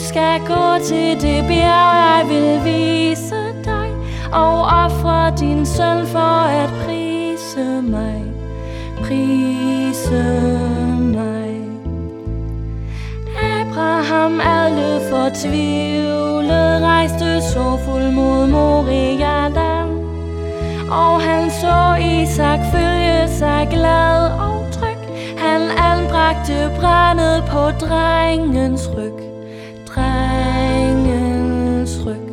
skal gå til det bjerg, jeg vil vise dig, og ofre din søn for at prise mig, prise mig. Abraham alle fortvivlet rejste sorgfuld mod Moria-land, og han så Isak følge sig glad og tryg. Han anbragte brændet på drengens ryg, drengens ryg.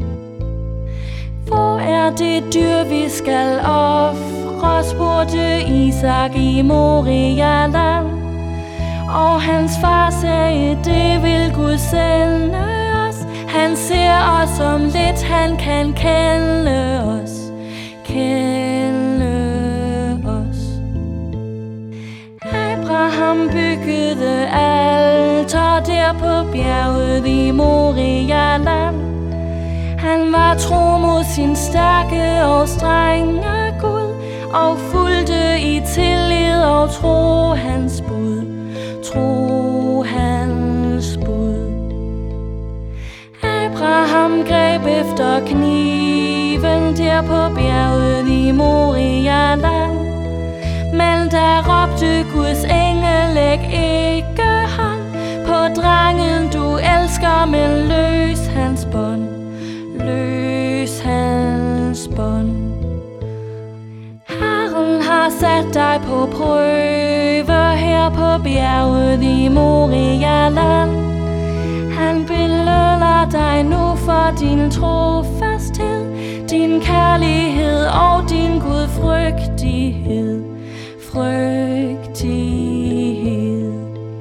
Hvor er det dyr, vi skal ofre, spurgte Isak i Moria-land. Og hans far sagde, det vil Gud sende os. Han ser os som lidt, han kan kende os, kende os. Abraham byggede alter der på bjerget i Moria-land. Han var tro mod sin stærke og strenge Gud, og fulgte i tillid og tro hans bud, tro hans bud. Abraham greb efter kniven der på bjerget i Moria-land, men der råbte Guds engel, læg ikke hånd på drengen du elsker, men løs hans bånd, løs hans bånd. Herren har sat dig på prøve her på bjerget i Moria-land. Han belønner dig nu for din trofasthed, din kærlighed og din gudfrygtighed, frygtighed.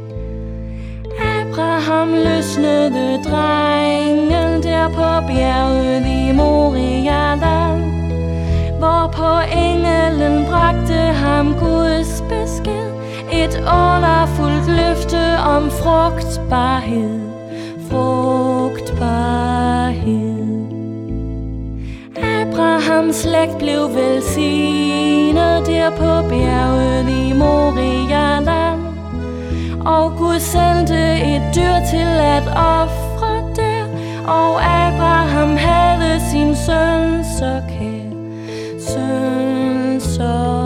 Abraham løsnede drengen der på bjerget i Moria-land, hvorpå engelen bragte ham Guds besked, et underfuldt løfte om frugtbarhed, frugtbarhed. Abrahams slægt blev velsignet der på bjerget i Moria-land, og Gud sendte et dyr til at ofre der, og Abraham havde sin søn så kær, søn så